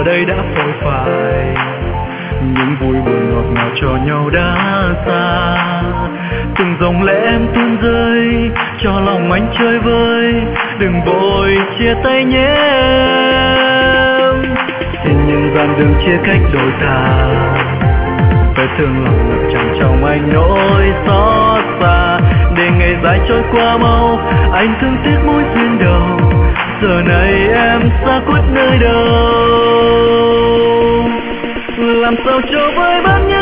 đây đã phôi phai, những vui buồn ngọt ngào cho nhau đã xa. Từng dòng lệ em tuôn rơi, cho lòng anh chơi vơi, đừng vội chia tay nhé em. Xin nhân gian đừng chia cách đôi ta, vết thương lòng ngập tràn trong anh nỗi xót xa. Để ngày dài trôi qua mau, anh thương tiếc mối duyên đầu, giờ này em xa khuất nơi đâu. Làm sao cho vơi bớt nhé